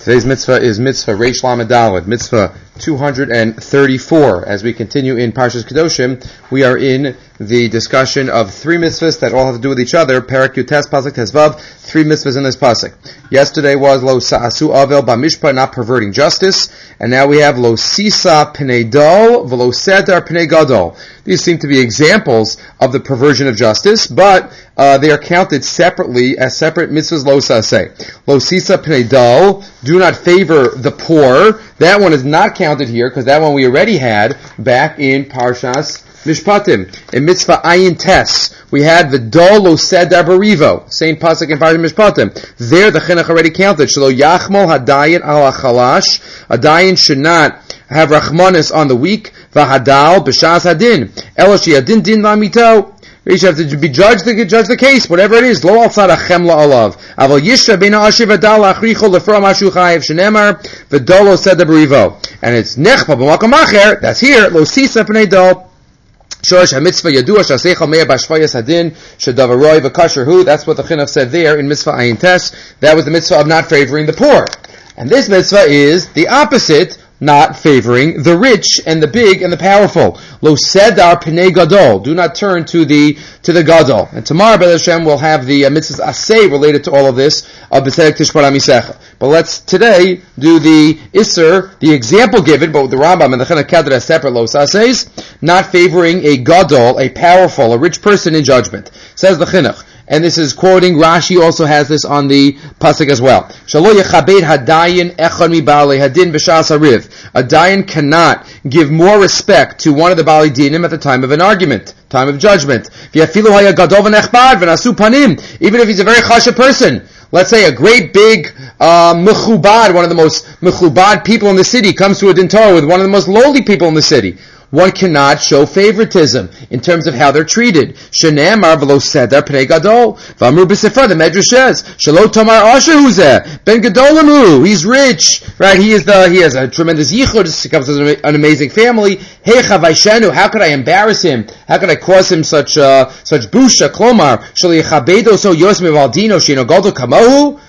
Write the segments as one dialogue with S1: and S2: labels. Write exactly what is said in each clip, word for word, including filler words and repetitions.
S1: Today's mitzvah is mitzvah Reish Lamed Daled, mitzvah two hundred thirty-four. As we continue in Parshas Kedoshim, we are in the discussion of three mitzvahs that all have to do with each other. Perek Yutes Pasuk Tezvav, three mitzvahs in this pasuk. Yesterday was Lo Sa'asu Avel Bamishpa, not perverting justice, and now we have Lo Sisa Pnei Dol V'Lo Seder Pnei Gadol. These seem to be examples of the perversion of justice, but uh, they are counted separately as separate mitzvahs. Lo Sa'aseh, Lo Sisa Pnei Dol, do not favor the poor. That one is not counted here because that one we already had back in Parshas Mishpatim. In Mitzvah Ayin Tes, we had the Dol Lo Seder Barivo, same pasuk in Parshas Mishpatim. There the chinuch already counted. Shelo Yachmol Hadayin Al Chalash. A dayan should not have rachmanis on the weak. V'Hadal B'Shas Hadin. Eloshi Hadin Din Lamito. You have to be judged to judge the case, whatever it is. Lo al tzad achemla alav. Aval yishra beina asher v'dal achricho lefra mashu chayiv shenemar v'dolo seder b'rivo. And it's nechpa b'makom acher. That's here. Lo sisa pnei dol. Shorish ha-mitzvah yadua shasecha meya b'shvayas hadin shedavaroi v'kasher hu. That's what the chinuch said there in mitzvah ayin tes. That was the mitzvah of not favoring the poor. And this mitzvah is the opposite, not favoring the rich and the big and the powerful. Lo sedar pnei gadol. Do not turn to the to the gadol. And tomorrow, B'ez Hashem, we'll have the uh, mitzvahs asay related to all of this of B'tzedek Tishbar HaMisecha. But let's today do the Isser, the example given, but with the Rambam and the Chinuch counted as separate Lo Sasays, not favoring a gadol, a powerful, a rich person in judgment. Says the Chinuch. And this is quoting, Rashi also has this on the pasuk as well. Shalo yechabed hadayin echad mi baalei hadin b'shas hariv. A dayan cannot give more respect to one of the baalei dinim at the time of an argument, time of judgment. V'yafilu haya gadol v'nechbad v'nasu panim. Even if he's a very chashuv person. Let's say a great big uh, mechubad, one of the most mechubad people in the city, comes to a din Torah with one of the most lowly people in the city. One cannot show favoritism in terms of how they're treated. Shene'emar v'lo seder pnei gadol. V'amru b'sefra, the Medrash says, Shelo tomar asher hu zeh, ben gadolamu, he's rich, right? He is the, he has a tremendous yichud, he comes from an amazing family. Heicha vayshenu, how could I embarrass him? How could I cause him such, uh, such busha? Klomar, shelo yechabedo so yos mevaldino, sheino gadol kamahu.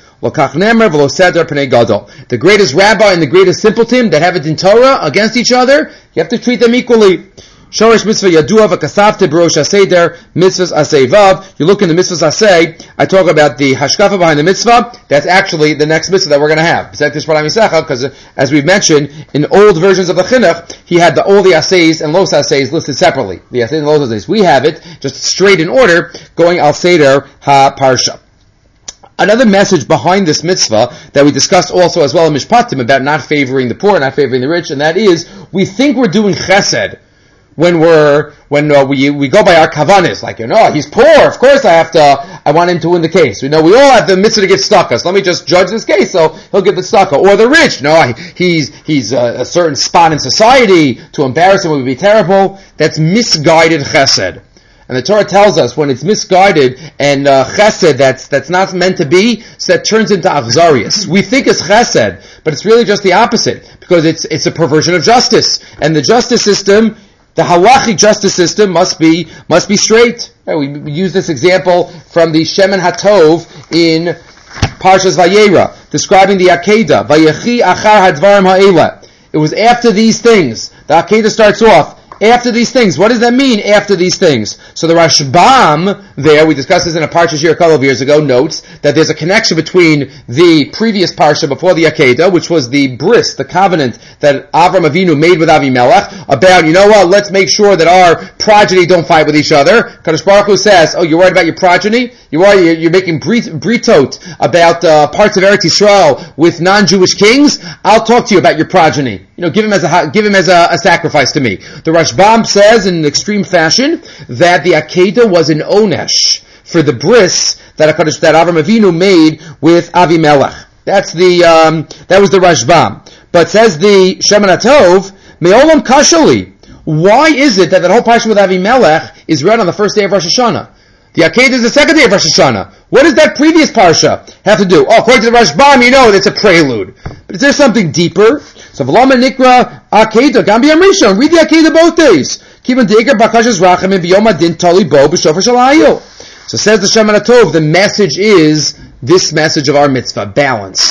S1: The greatest rabbi and the greatest simpleton that have it in Torah against each other, you have to treat them equally. Shorish mitzvah yadua v'kasavte b'rosh haseder mitzvahs asay vav. You look in the mitzvahs asay, I talk about the hashkafa behind the mitzvah. That's actually the next mitzvah that we're going to have. Because as we mentioned, in old versions of the chinuch, he had the, all the asays and los asays listed separately. The asays and los asays. We have it just straight in order, going al seder ha parsha. Another message behind this mitzvah that we discussed also as well in Mishpatim about not favoring the poor, not favoring the rich, and that is, we think we're doing chesed when we're, when uh, we we go by our kavanis, like, you know, he's poor, of course I have to, I want him to win the case. We know we all have the mitzvah to get stucca, so let me just judge this case, so he'll get the stucca. Or the rich, no, I, he's, he's a, a certain spot in society, to embarrass him would be terrible. That's misguided chesed. And the Torah tells us when it's misguided and uh, chesed that's that's not meant to be, so that turns into achzarius. We think it's chesed, but it's really just the opposite, because it's it's a perversion of justice. And the justice system, the halachic justice system, must be must be straight. We use this example from the Shemen HaTov in Parshas Vayera, describing the Akedah. Vayechi achar hadvarim ha'ela. It was after these things. The Akedah starts off. After these things. What does that mean, after these things? So the Rashbam there, we discussed this in a parsha here a couple of years ago, notes that there's a connection between the previous parsha before the Akedah, which was the bris, the covenant that Avram Avinu made with Avimelech, about, you know what, let's make sure that our progeny don't fight with each other. Kadosh Baruch Hu says, oh, you're worried about your progeny? You are, you're, you're making brit, britot about uh, parts of Eretz Yisrael with non-Jewish kings? I'll talk to you about your progeny. You know, give him as a give him as a, a sacrifice to me. The Rashbam says in an extreme fashion that the Akedah was an onesh for the bris that HaKadosh, that Avram Avinu made with Avimelech. That's the um, that was the Rashbam. But says the Shemen HaTov, Me'olam Kashali. Why is it that that whole parsha with Avimelech is read on the first day of Rosh Hashanah? The Akedah is the second day of Rosh Hashanah. What does that previous parsha have to do? Oh, according to the Rashbam, you know, it's a prelude. But is there something deeper? So, V'lama Nikra Akedah, Gam B'yam Rishon. Read the Akedah both days. Kivan Deger Bakashas Rachem and B'yom Adin Tali Bo B'Shofar Shalayil. So says the Shemen HaTov, the message is this message of our mitzvah, balance.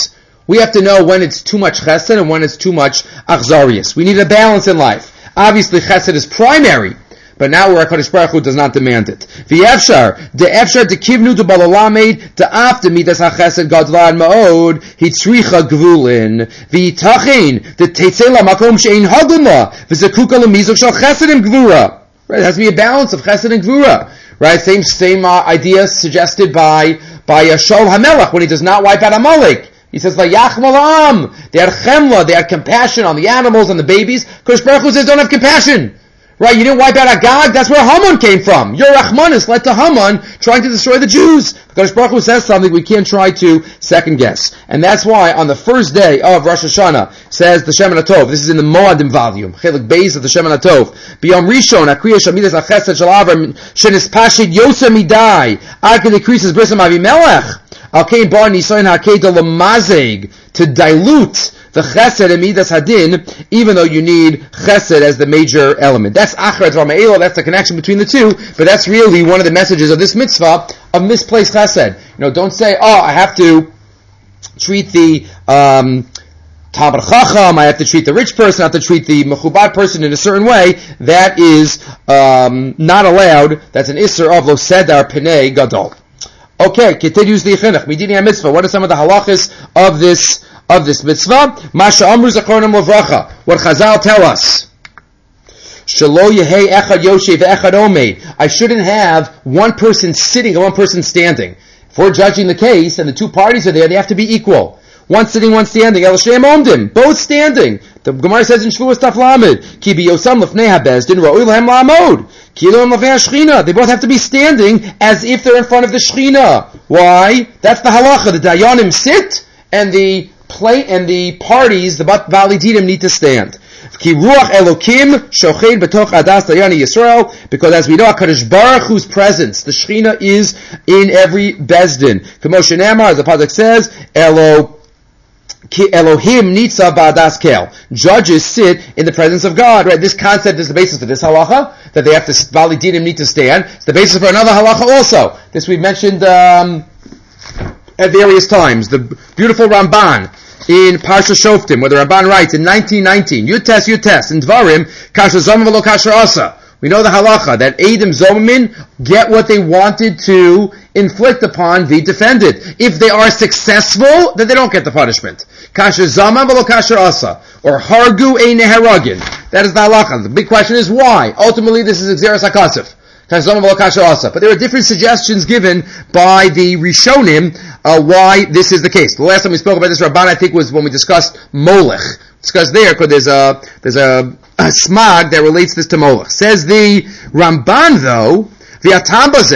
S1: We have to know when it's too much chesed and when it's too much achzarius. We need a balance in life. Obviously, chesed is primary, but now where HaKadosh Baruch Hu does not demand it. V'efshar, de'efshar dekivnu to balalamed, de'af demidas ha'chesed gadlan ma'od, hitzricha gvulin, v'yitachin, de'tetzela makom she'ein hagumla, v'zekuka lemizuk shal chesedim gvura. Right, it has to be a balance of chesed and gvura. Right, same same uh, idea suggested by by uh, Shaul HaMelech when he does not wipe out Amalek. He says, "Vayachmal am." They had chemla, they had compassion on the animals and the babies. Kodesh Baruch Hu says, "Don't have compassion." Right, you didn't wipe out Agag, that's where Haman came from. Your Rachmanis led to Haman trying to destroy the Jews. Kodesh Baruch Hu says something we can't try to second guess. And that's why on the first day of Rosh Hashanah, says the Shemin HaTov, this is in the Moadim volume, Chelik Beis of the Shemin HaTov, B'yom Rishon, Akriya Shamidas HaChesed Shel Avram, Shenis Pashid Yosem Midai, Arke decreases Brisam Avimelech, Al-Kain Bar Nisoyin HaKeda Lamazeg, to dilute the chesed and midas hadin, even though you need chesed as the major element. That's achrat v'ma'elo, that's the connection between the two, but that's really one of the messages of this mitzvah of misplaced chesed. You know, don't say, oh, I have to treat the um, Talmid Chacham, I have to treat the rich person, I have to treat the mechubad person in a certain way. That is um, not allowed. That's an isser of lo sedar penei gadol. Okay, continues the chinuch. Midini ha-mitzvah. What are some of the halachas of this of this mitzvah? Masha amru zachronim levracha. What Chazal tell us. Shelo yehei echad yoshev echad omeid. I shouldn't have one person sitting and one person standing. If we're judging the case and the two parties are there, they have to be equal. One sitting, one standing. El shem omdim. Both standing. The Gemara says in Shvuas Taf Lamed, Ki biyosam lefnei habezdin ra'ui lahem la'amod. Ki lo lefnei hashchina. They both have to be standing as if they're in front of the Shechina. Why? That's the halacha. The dayanim sit and the play and the parties, the Bali Dinim, need to stand. Ki ruach Elokim shoched betoch adas dayani Yisrael, because as we know, HaKadosh Baruch Hu's presence, the Shechina, is in every bezdin. K'moshe Ne'amar, as the pasuk says, Elo Elohim nitzav ba'adas kel. Judges sit in the presence of God. Right? This concept is the basis of this halacha, that they have to, Bali Dinim need to stand. It's the basis for another halacha also. This we've mentioned um, at various times. The beautiful Ramban in Parsha Shoftim, where the Ramban writes in nineteen nineteen, Yutes, Yutes, in Dvarim, Kasher Zomim v'lo Kasher Asa. We know the halacha, that Eidim Zomim get what they wanted to inflict upon the defendant. If they are successful, then they don't get the punishment. Kasher Zama v'lo Kasher Asa. Or Hargu ein Neharagin. That is the halacha. The big question is why? Ultimately, this is Xeris HaKasif. But there are different suggestions given by the Rishonim uh, why this is the case. The last time we spoke about this Rabban, I think, was when we discussed Molech. Discussed there because there's a there's a, a smag that relates this to Molech. Says the Ramban, though, it's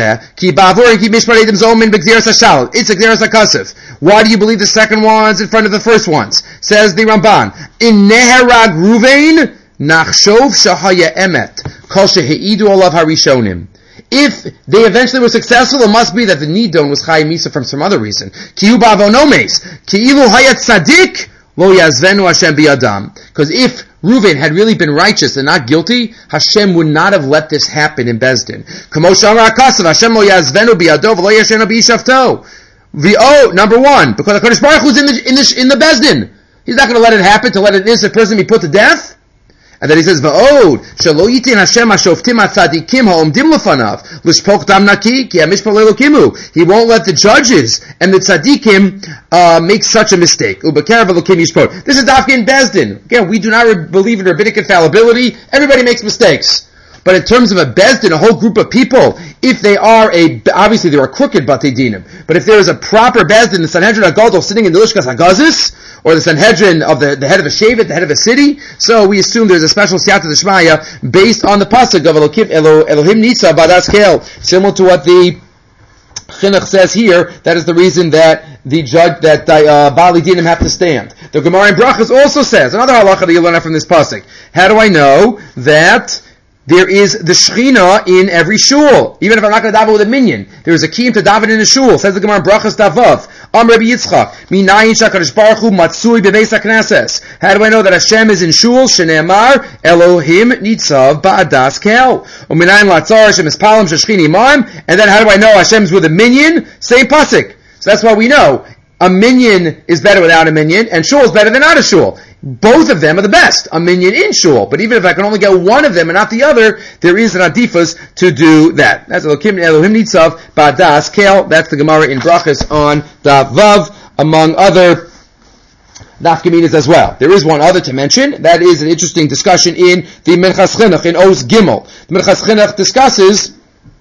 S1: a Xeris HaKasif. Why do you believe the second one's in front of the first ones? Says the Ramban, in Neherag Ruvain Nachshov Shahaya Emet Kol Sheheidu Olav Harishonim. If they eventually were successful, it must be that the Nidon was Chayim Misa from some other reason. Kiyu Bavonomes Ki'ilu Hayat Sadik Lo Yazvenu Hashem Biyadam. Because if Reuven had really been righteous and not guilty, Hashem would not have let this happen in Bezdin. Kamo Shamar HaKasav Hashem Lo Yazvenu Biyado V'lo Yashenu B'Yishavto. V'o, number one, because the Kodesh Baruch Hu's in the in the in the Bezdin. He's not going to let it happen to let an innocent person be put to death. And then he says, "Va'od shelo yitin Hashem hashoftim atzadikim ha'omdim lefanav l'shpoch dam naki ki hamishpal elokimu." He won't let the judges and the tzadikim uh, make such a mistake. Ubekar v'elokim yishpot. This is Dafka in Bezdin. Again, we do not re- believe in rabbinic infallibility. Everybody makes mistakes. But in terms of a Bezdin, a whole group of people, if they are a, obviously there are crooked Batei Dinim, but if there is a proper Bezdin, the Sanhedrin HaGadol sitting in the Lishkas HaGazis, or the Sanhedrin of the, the head of a Shevet, the head of a city, so we assume there's a special Siyata D'Shmaya based on the pasuk of Elohim, Elohim Nitza Badas Kel, similar to what the Chinuch says here. That is the reason that the judge, that uh, Bali Dinim have to stand. The Gemara in Brachas also says, another halacha that you learn out from this pasuk. How do I know that there is the Shechina in every shul? Even if I'm not going to daven with a minyan, there is a kiyum to daven in a shul. Says the Gemara Brachas Davav. Am Rabbi Yitzchak. Minayin shakadosh baruch hu matzui bebeis hakneses. How do I know that Hashem is in shul? Shene'emar Elohim nitzav ba'adas kel. Uminayin latzar Hashem is palam sheshchini imam. And then how do I know Hashem's with a minyan? Same pasuk. So that's why we know a minyan is better without a minyan, and shul is better than not a shul. Both of them are the best, a minyan in shul. But even if I can only get one of them and not the other, there is an adifus to do that. That's Elohim, Elohim Nitzav, Badas, Kel. That's the Gemara in Brachas on Daf Vav, among other nafkaminas as well. There is one other to mention. That is an interesting discussion in the Minchas Chinuch, in Oz Gimel. The Minchas Chinuch discusses,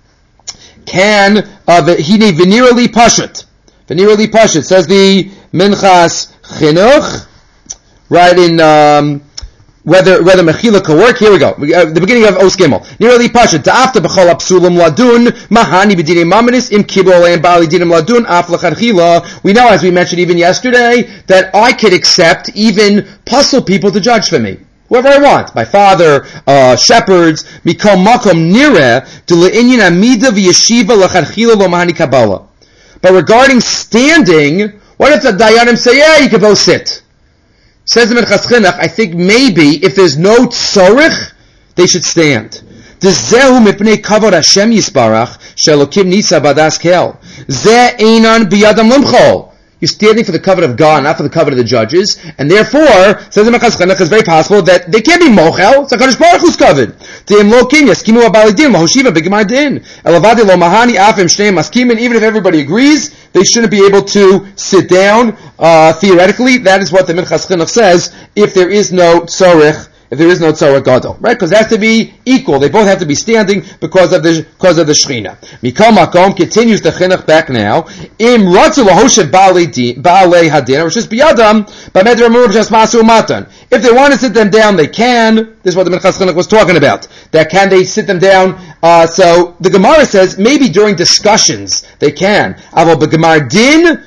S1: can, uh, the hine venerally pashut. Venerally pashut, says the Minchas Chinuch, right in, um, whether, whether Mechila can work. Here we go. We, uh, the beginning of Os Gimel. Nearly Pasha. Ta'afta b'chol apsulam ladun, mahani b'dinim mamanis, im kibol and bali dinim ladun, af l'chadchila. We know, as we mentioned even yesterday, that I could accept even puzzle people to judge for me. Whoever I want. My father, uh, shepherds, mikom makom nireh, de le'inyin amida v'yeshiva l'chadchila lo mahani kabbalah. But regarding standing, what if the dayanim say, yeah, you can both sit? Says the Minchas Chinuch, I think maybe if there's no tzorich, they should stand. Zehu mipnei kavod Hashem yisbarach shelokim nitza badas kel. Ze einan biyadam limchol. You're standing for the covenant of God, not for the covenant of the judges, and therefore, says the Minchas Chinuch, it's very possible that they can't be mochel. It's HaKadosh Baruch Hu's covenant. Te'im lo kin yaskimu abalidim lahoshiva b'gemar din elavadi lo mahani afim shneim maskimin. Even if everybody agrees, they shouldn't be able to sit down. Uh, theoretically, that is what the Minchas Chinuch says. If there is no tzorich, if there is no tzorich gadol, right? Because it has to be equal. They both have to be standing because of the because of the shechina. Mikol makom, continues the Chinuch back now. Im ratzu lahoshev baalei hadin, which is biyadam b'medra murav shasmasu matan. If they want to sit them down, they can. This is what the Minchas Chinuch was talking about. That can they sit them down? Uh, so the Gemara says maybe during discussions they can. Avo b'gemar din.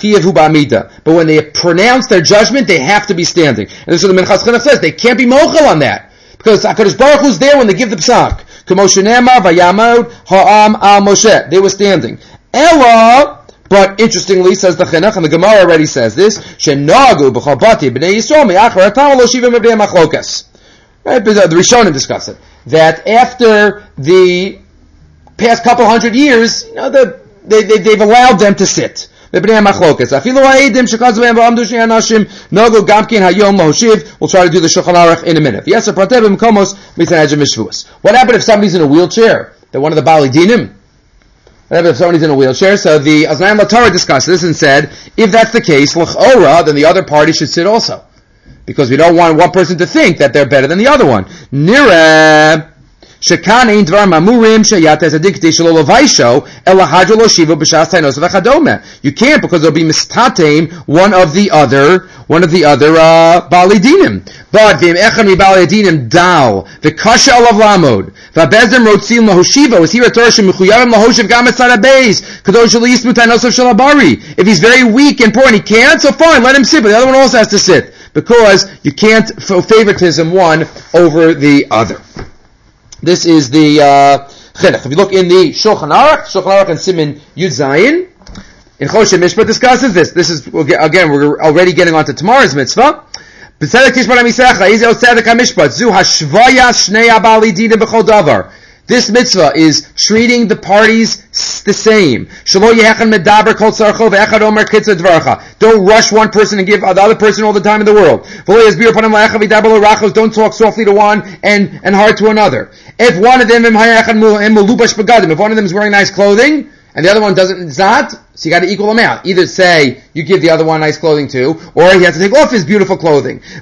S1: But when they pronounce their judgment, they have to be standing. And this is what the Minchas Chinuch says. They can't be mochel on that. Because HaKadosh Baruch Hu's there when they give the psak. K'moshe ne'emar vayamod ha'am al Moshe. They were standing. Ella, but interestingly, says the Chinuch, and the Gemara already says this, she'nagu b'chol bati b'nei Yisrael me'achar hatam lo shivim b'nei machlokas. Right? The Rishonim discuss it. That after the past couple hundred years, you know, the, they, they, they've allowed them to sit. We'll try to do the Shulchan Aruch in a minute. What happened if somebody's in a wheelchair? They're one of the Bali Dinim. What happened if somebody's in a wheelchair? So the Aznayim LaTorah discussed this and said, if that's the case, l'chora, then the other party should sit also. Because we don't want one person to think that they're better than the other one. Nira. Shekan ein dvar mamurim sheyat as a dikte shelo levaisho ela hadro lo shiva b'shas tainos v'chadome. You can't, because there'll be mistatem one of the other one of the other uh, bali dinim. But v'im echan mi bali dinim dal v'kasha alav lamod v'abezem rotzim lahoshiva was here at Torah shemechuyavim lahoshiv gam etzad habeis kadosh shelo yismu tainos of shalabari. If he's very weak and poor and he can't, so fine, let him sit. But the other one also has to sit, because you can't favoritism one over the other. This is the uh, Chinuch. If you look in the Shulchan Aruch, Shulchan Aruch and Siman Yud Zayin, in Choshen Mishpat discusses this. This is, again, we're already getting on to tomorrow's mitzvah. B'tzedek tishmar ha'misecha, ize otzedek ha'mishpat, zu hashvaya shnei ha'bali dinim b'chol davar. This mitzvah is treating the parties the same. Don't rush one person and give the other person all the time in the world. Don't talk softly to one and, and hard to another. If one of them, if one of them is wearing nice clothing and the other one doesn't, it's not, so you got to equal them out. Either say you give the other one nice clothing too, or he has to take off his beautiful clothing. If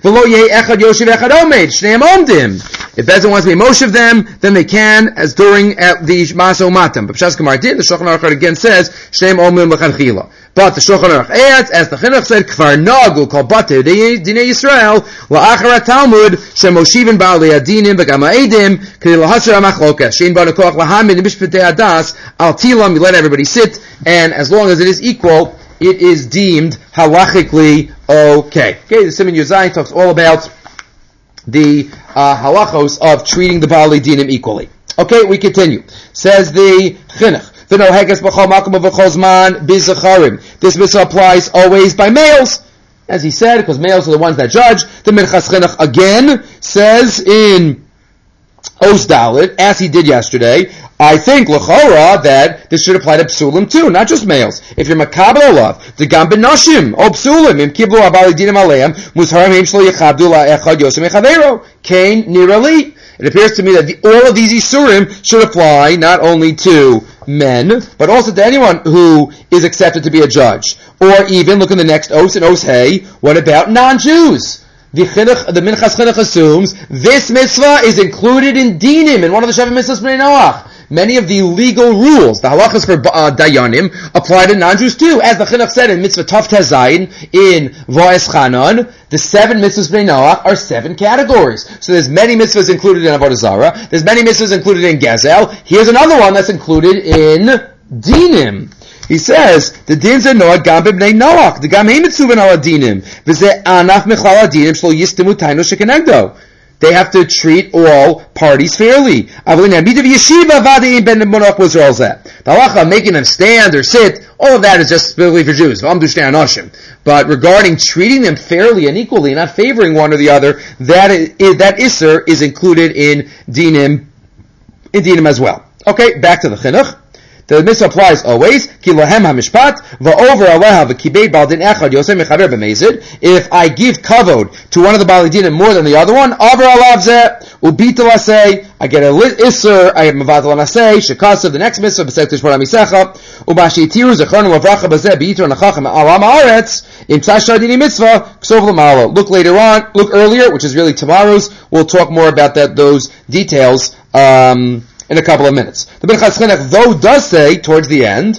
S1: Bezin wants to be most of them, then they can, as during at the Maso Matam. But Pshas Gemara did, the Shulchan Aruch again says, Shneim Omim L'Chadchila. But the Shulchan Aruch adds, as the Chinuch said, Kfar Nagu Kol Bate Dinei Yisrael, La'achar HaTalmud, Shemoshivin Ba'alei Adinim, V'gam Ha'edim, K'nei L'Hasher HaMachloka, Shein Ba Nekoach L'Hamid, Mishpatei Adas, Al Tilam, you let everybody sit, and as long as it is equal, it is deemed halachically okay. Okay, the Siman Yud Zayin talks all about the uh, halachos of treating the Baalei Dinim equally. Okay, we continue. Says the Chinuch. This mitzvah applies always by males, as he said, because males are the ones that judge. The Minchas Chinuch again says in Os Dalet, as he did yesterday, I think, l'chora, that this should apply to psulim too, not just males. If you're makabel olav, the gam b'noshim, o psulim, im kiblu abali dinim aleim, musharim heim shlo yechabdu la'echad yosem echavero, kain nirali. It appears to me that the, all of these isurim should apply not only to men, but also to anyone who is accepted to be a judge. Or even, look in the next os and os hey, what about non-Jews? The, chinuch, the Minchas Chinuch assumes this mitzvah is included in dinim, in one of the Sheva mitzvahs b'nei Noach. Many of the legal rules, the halachas for uh, dayanim, apply to non-Jews too. As the Chinuch said in mitzvah Tov Tezayin, in Vo'es Chanan, the seven mitzvahs b'nei Noach are seven categories. So there's many mitzvahs included in Avodah Zarah, there's many mitzvahs included in Gezel. Here's another one that's included in dinim. He says, the dins are noah gam b'nei Noach, the gam heimitzuven al adinim, v'zeh anaf mechlal adinim shlo yistimu tainu shekenegdo. They have to treat all parties fairly. The halacha, making them stand or sit, all of that is just specifically for Jews. But regarding treating them fairly and equally, not favoring one or the other, that is, that isser is included in dinim, in dinim as well. Okay, back to the chinuch. The mitzvah applies always. Ki lahem hamishpat va'over aleha v'kibei bal din echad yosem mechaber b'mezid. If I give kavod to one of the bali dinim more than the other one, over alav zeh ubita lasei. I get a isser. I have mavatal lasei shekasav. The next mitzvah b'sek tishmor hamisecha ubashi tiru zechron lavracha b'zeh b'yitro nachachem alam haaretz im tzashar dini mitzvah ksov l'malo. Look later on. Look earlier, which is really tomorrow's. We'll talk more about that. Those details. Um, in a couple of minutes. The Minchas Chinuch, though, does say, towards the end,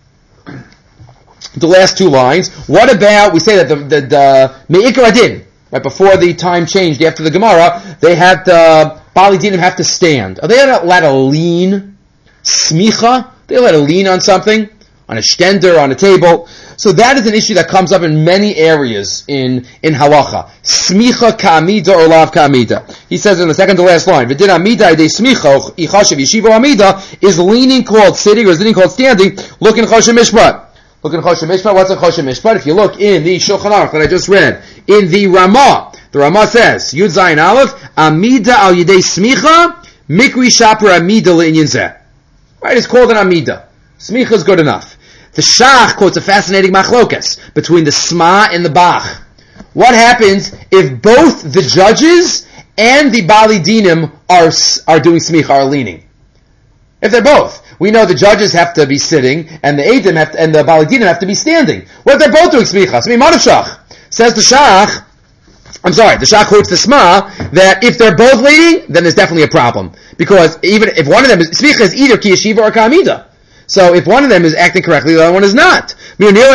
S1: the last two lines, what about, we say that the, the, the Me'ikar Adin, right before the time changed after the Gemara, they had, the Bali Dinim have to stand. Are they allowed to lean? Smicha? They allowed to lean on something? On a stender, on a table? So that is an issue that comes up in many areas in, in halacha. Smicha ka'amida or lav ka'amida. He says in the second to last line, V'din amida de smicha, ichashav yeshiva amida, is leaning called sitting or is leaning called standing? Look in Choshen Mishpat. Look in Choshen Mishpat. What's in Choshen Mishpat? If you look in the Shulchan Aruch that I just read, in the Ramah, the Ramah says, Yud Zayin Aleph, amida al yidei smicha, mikri shaper amida le'inyan zeh. Right, it's called an amida. Smicha is good enough. The Shach quotes a fascinating machlokas between the Sma and the Bach. What happens if both the judges and the Bali Dinim are, are doing smicha, are leaning? If they're both. We know the judges have to be sitting, and the Eidim have to, and the Bali Dinim have to be standing. What if they're both doing smicha? Smi Manashach. Says the Shach, I'm sorry, the Shach quotes the Sma, that if they're both leaning, then there's definitely a problem. Because even if one of them is, smicha is either ki yeshiva or ka'amida. So if one of them is acting correctly, the other one is not. Some of the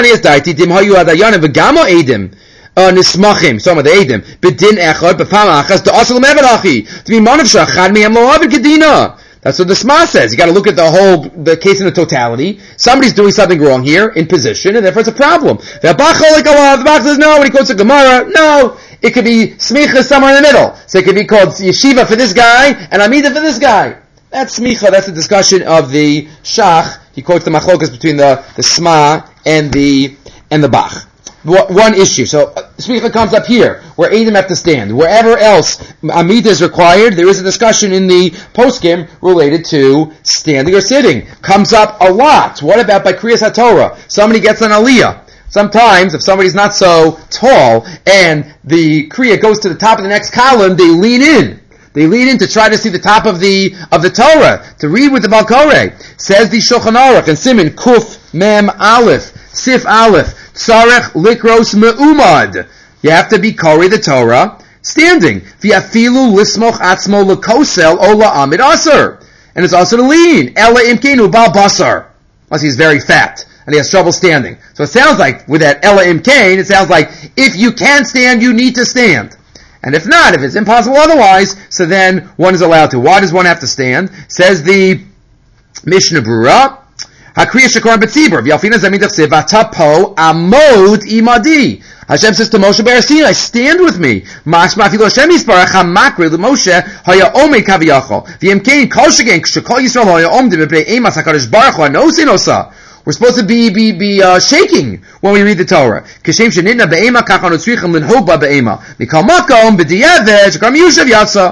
S1: Eidim, bedin echad, b'fam achas, de'asal me'eved to be manavshach, chad me'em lo avid kedina. That's what the Sma says. You got to look at the whole, the case in the totality. Somebody's doing something wrong here, in position, and therefore it's a problem. The Bach says no, when he quotes a Gemara, no. It could be smicha somewhere in the middle. So it could be called yeshiva for this guy, and amida for this guy. That's smicha, that's a discussion of the Shach. He quotes the machlokas between the, the Sma and the, and the Bach. One issue. So, uh, smicha comes up here, where Eidim have to stand. Wherever else amida is required, there is a discussion in the poskim related to standing or sitting. Comes up a lot. What about by Kriyas HaTorah? Somebody gets an aliyah. Sometimes, if somebody's not so tall, and the Kriya goes to the top of the next column, they lean in. They lean in to try to see the top of the of the Torah, to read with the Balkoreh. Says the Shulchan Aruch and Siman Kuf Mem Aleph, Sif Aleph, Tzarech Likros Me'umad. You have to be Koreh the Torah standing. V'yafilu lismoch atzmo lekosel ola amid aser. And it's also to lean. Ela imkenu bal basar. Unless he's very fat and he has trouble standing. So it sounds like, with that Ela imkain, it sounds like, if you can stand, you need to stand. And if not, if it's impossible otherwise, so then one is allowed to. Why does one have to stand? Says the Mishnah Berurah, Hakriya Shakoran B'tzibur, V'yalfina Zamidach Sevata Po Amod Imadi. Hashem says to Moshe Be'er Sinai, stand with me. Mashma Afilo Hashem Yisparach HaMakri L'Moshe Haya Omei Kaviyachol. V'yemkein Kol Shegen K'shekol Yisrael Haya Omdim B'nei Emas HaKadosh Baruch Hu Anosin Osa. We're supposed to be be be uh, shaking when we read the Torah. Kashem shenitna be'ema kach anu tzrichim linhog ba be'ema. Mikal makom b'diavad shekam yushav yatsa.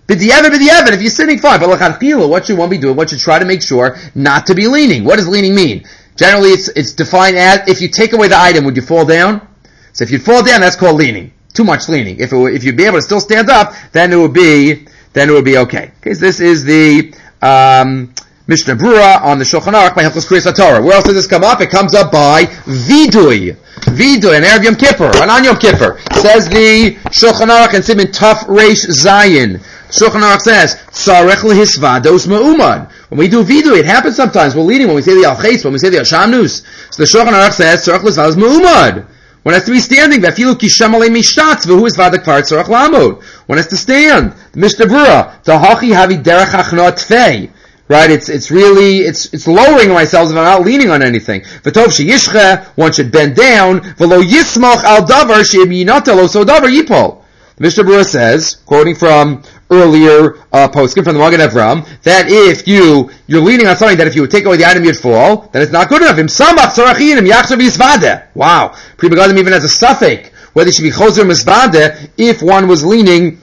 S1: B'di'evet, b'di'evet, if you're sitting, fine. But l'chadchila, what should one be doing? One should try to make sure not to be leaning. What does leaning mean? Generally, it's it's defined as, if you take away the item, would you fall down? So if you fall down, that's called leaning. Too much leaning. If it were, if you'd be able to still stand up, then it would be, then it would be okay. Okay, so this is the, um, Mishnah Brura on the Shulchan Aruch by Hilchos Kriyas HaTorah. Where else does this come up? It comes up by Vidui. Vidui, an Erev Yom Kippur, an on Yom Kippur. Says the Shulchan Aruch and Siman Taf Reish Zayin. Shulchan Aruch says, Tzarech lehisvados ma'umad. When we do Vidui, it happens sometimes. We're leading when we say the Al-Chais, when we say the Al-Shamnus. So the Shulchan Aruch says, Tzarech lehisvados ma'umad. One has to be standing. V'afilu kisham alei mishtatz, v'hu is vadak kvar tzarech lamod. One has to stand. The Mishnah Brura, Tahachi havi derech hachna tfei. Right, it's it's really it's it's lowering myself if I'm not leaning on anything. V'tov sheyishche, one should bend down. V'lo yismach al davar she'yinata lo so davar yipol. The Mishnah Brura says, quoting from earlier uh, poskim from the Magen Avraham, that if you you're leaning on something that if you would take away the item you'd fall, then it's not good enough. Im samach tzarachin im yachshav yisvadeh. Wow, Pri Megadim even has a suffix whether it should be choser misvadeh if one was leaning.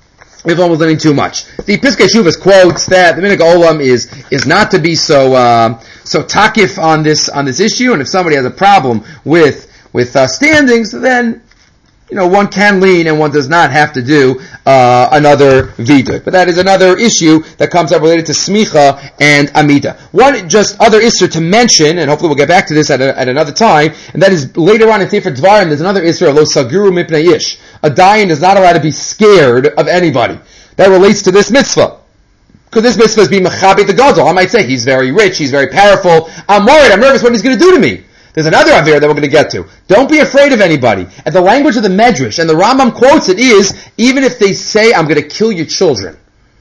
S1: If one was leaning too much. The Piskei Shuvas quotes that the Minhag Olam is is not to be so uh, so takif on this on this issue, and if somebody has a problem with with uh, standings, then you know one can lean and one does not have to do uh, another vidui. But that is another issue that comes up related to smicha and amida. One just other issur to mention, and hopefully we'll get back to this at, a, at another time, and that is later on in Sefer Dvarim. There's another issur of lo saguru mipnei ish. A dayan is not allowed to be scared of anybody. That relates to this mitzvah. Because this mitzvah is being mechabit the gadol. I might say he's very rich, he's very powerful. I'm worried, I'm nervous what he's going to do to me. There's another avir that we're going to get to. Don't be afraid of anybody. And the language of the Medrash, and the Rambam quotes it, is even if they say, I'm going to kill your children,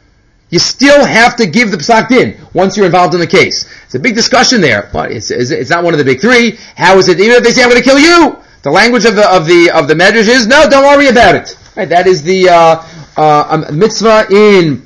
S1: you still have to give the psak din once you're involved in the case. It's a big discussion there. But it's, it's, it's not one of the big three. How is it, even if they say, I'm going to kill you? The language of the of the of the Medrash is, no, don't worry about it. Right, that is the uh, uh, mitzvah in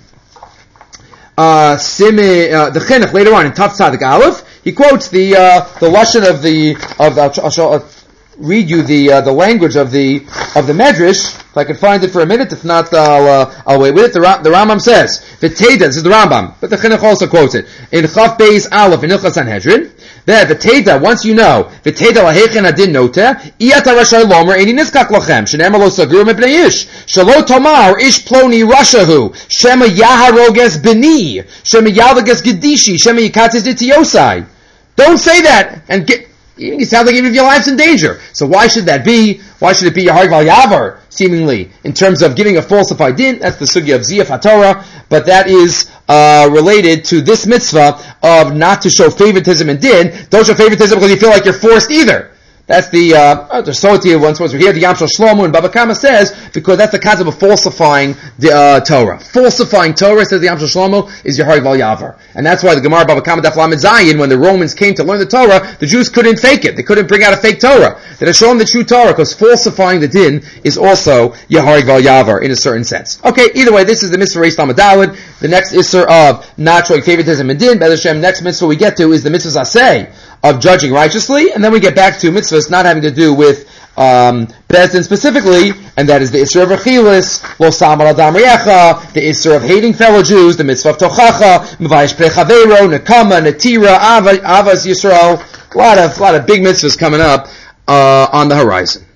S1: uh, Simi, uh, the Chinuch later on in Taf Tzadik Aleph. He quotes the uh, the lashon of the of the, I'll, I'll read you the uh, the language of the of the Medrash. If I can find it for a minute, if not, I'll uh, I'll wait with it. The, the Rambam says, "V'teida." This is the Rambam, but the Chinuch also quotes it in Chaf Beis Aleph in Hilchos Sanhedrin. There, v'teida. Once you know, v'teida lahechen adin nota. Iyata rashay lomer eni niskak lochem. Shenem lo sagur mepnei ish. Shalo tomar ish ploni rashahu. Shema yaharoges beni. Shema yaldages gedishi. Shema yikatzes ditiyosai. Don't say that and get. You sound like even if your life's in danger. So why should that be? Why should it be Yahar Val Yavar, seemingly, in terms of giving a falsified din? That's the sugya of Ziyaf HaTorah, but that is uh, related to this mitzvah of not to show favoritism in din. Don't show favoritism because you feel like you're forced either. That's the, uh, the Soti once was here, the Yam Shel Shlomo, and Baba Kama says, because that's the concept of falsifying the uh, Torah. Falsifying Torah, says the Yam Shel Shlomo, is Yahar Val Yavar. And that's why the Gemara Baba Kama Daf Lamed Zayin, when the Romans came to learn the Torah, the Jews couldn't fake it. They couldn't bring out a fake Torah. They had shown the true Torah, because falsifying the din is also Yahar Val Yavar, in a certain sense. Okay, either way, this is the mitzvah Reish Lamed Daled. The next issur of not showing favoritism in din, Be'ez Hashem, next mitzvah we get to is the mitzvah Zaseh, of judging righteously, and then we get back to mitzvahs not having to do with um, Beis Din specifically, and that is the Isser of Rechilis, Lo Samar Adam Reyecha, the Isser of hating fellow Jews, the mitzvah of Tochacha, Mevayish Pnei Chaveiro, Nekama, Netira, Avas Yisrael, a lot of, a lot of big mitzvahs coming up uh, on the horizon.